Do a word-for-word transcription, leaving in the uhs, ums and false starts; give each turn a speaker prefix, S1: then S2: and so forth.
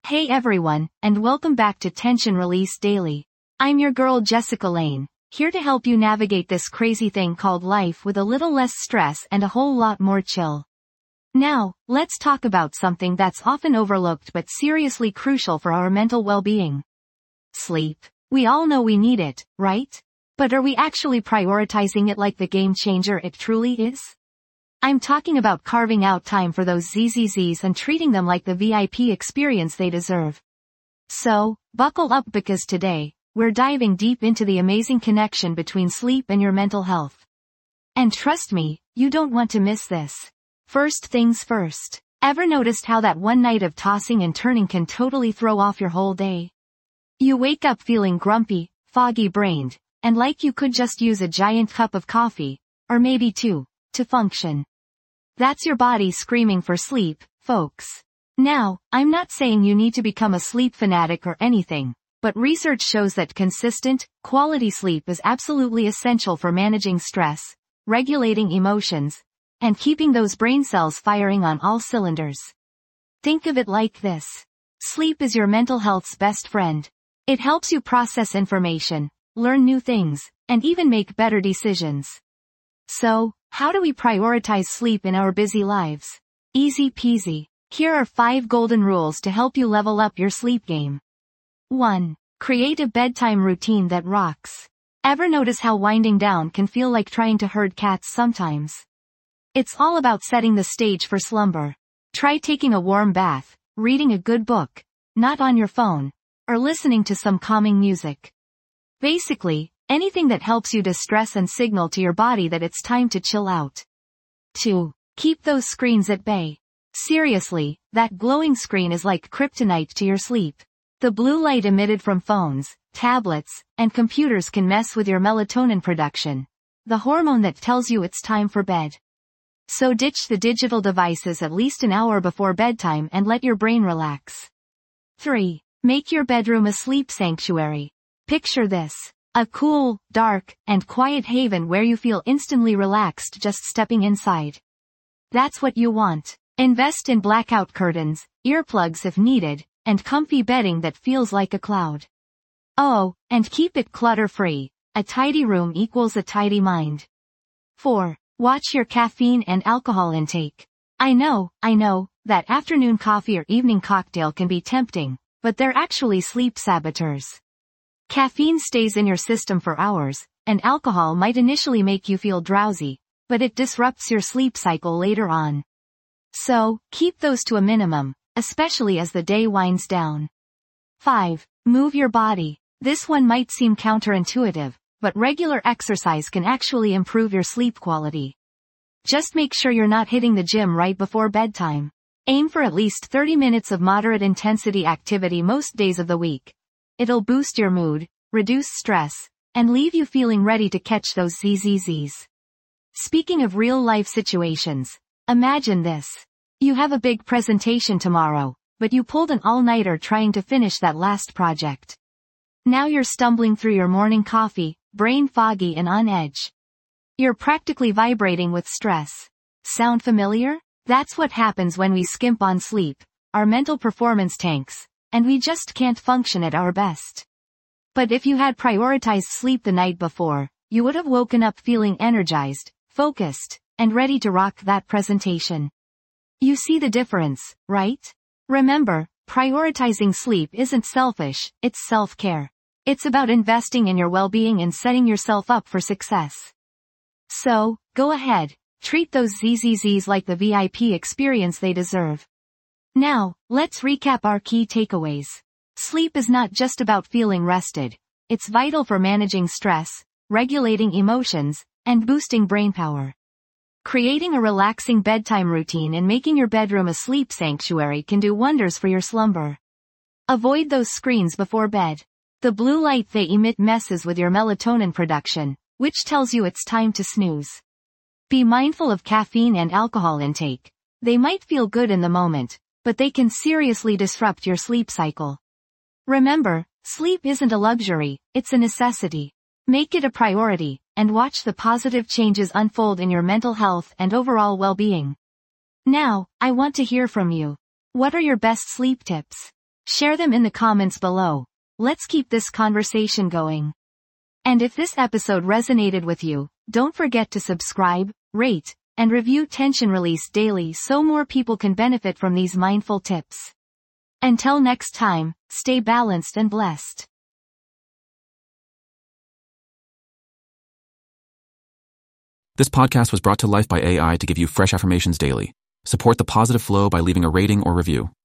S1: Hey everyone, and welcome back to Tension Release Daily. I'm your girl Jessica Lane, here to help you navigate this crazy thing called life with a little less stress and a whole lot more chill. Now, let's talk about something that's often overlooked but seriously crucial for our mental well-being. Sleep. We all know we need it, right? But are we actually prioritizing it like the game changer it truly is? I'm talking about carving out time for those Z Z Zs and treating them like the V I P experience they deserve. So, buckle up because today, we're diving deep into the amazing connection between sleep and your mental health. And trust me, you don't want to miss this. First things first. Ever noticed how that one night of tossing and turning can totally throw off your whole day? You wake up feeling grumpy, foggy-brained, and like you could just use a giant cup of coffee, or maybe two, to function. That's your body screaming for sleep, folks. Now, I'm not saying you need to become a sleep fanatic or anything, but research shows that consistent, quality sleep is absolutely essential for managing stress, regulating emotions, and keeping those brain cells firing on all cylinders. Think of it like this. Sleep is your mental health's best friend. It helps you process information, learn new things, and even make better decisions. So, how do we prioritize sleep in our busy lives? Easy peasy. Here are five golden rules to help you level up your sleep game. one. Create a bedtime routine that rocks. Ever notice how winding down can feel like trying to herd cats sometimes? It's all about setting the stage for slumber. Try taking a warm bath, reading a good book, not on your phone, or listening to some calming music. Basically, anything that helps you distress and signal to your body that it's time to chill out. two. Keep those screens at bay. Seriously, that glowing screen is like kryptonite to your sleep. The blue light emitted from phones, tablets, and computers can mess with your melatonin production, the hormone that tells you it's time for bed. So ditch the digital devices at least an hour before bedtime and let your brain relax. three. Make your bedroom a sleep sanctuary. Picture this. A cool, dark, and quiet haven where you feel instantly relaxed just stepping inside. That's what you want. Invest in blackout curtains, earplugs if needed, and comfy bedding that feels like a cloud. Oh, and keep it clutter-free. A tidy room equals a tidy mind. four. Watch your caffeine and alcohol intake. I know, I know, that afternoon coffee or evening cocktail can be tempting, but they're actually sleep saboteurs. Caffeine stays in your system for hours, and alcohol might initially make you feel drowsy, but it disrupts your sleep cycle later on. So, keep those to a minimum, especially as the day winds down. five. Move your body. This one might seem counterintuitive, but regular exercise can actually improve your sleep quality. Just make sure you're not hitting the gym right before bedtime. Aim for at least thirty minutes of moderate intensity activity most days of the week. It'll boost your mood, reduce stress, and leave you feeling ready to catch those Z Z Zs. Speaking of real-life situations, imagine this. You have a big presentation tomorrow, but you pulled an all-nighter trying to finish that last project. Now you're stumbling through your morning coffee, brain foggy and on edge. You're practically vibrating with stress. Sound familiar? That's what happens when we skimp on sleep. Our mental performance tanks, and we just can't function at our best. But if you had prioritized sleep the night before, you would have woken up feeling energized, focused, and ready to rock that presentation. You see the difference, right? Remember, prioritizing sleep isn't selfish, it's self-care. It's about investing in your well-being and setting yourself up for success. So, go ahead, treat those Z Z Zs like the V I P experience they deserve. Now, let's recap our key takeaways. Sleep is not just about feeling rested. It's vital for managing stress, regulating emotions, and boosting brain power. Creating a relaxing bedtime routine and making your bedroom a sleep sanctuary can do wonders for your slumber. Avoid those screens before bed. The blue light they emit messes with your melatonin production, which tells you it's time to snooze. Be mindful of caffeine and alcohol intake. They might feel good in the moment, but they can seriously disrupt your sleep cycle. Remember, sleep isn't a luxury, it's a necessity. Make it a priority, and watch the positive changes unfold in your mental health and overall well-being. Now, I want to hear from you. What are your best sleep tips? Share them in the comments below. Let's keep this conversation going. And if this episode resonated with you, don't forget to subscribe, rate, and review Tension Release Daily so more people can benefit from these mindful tips. Until next time, stay balanced and blessed.
S2: This podcast was brought to life by A I to give you fresh affirmations daily. Support the positive flow by leaving a rating or review.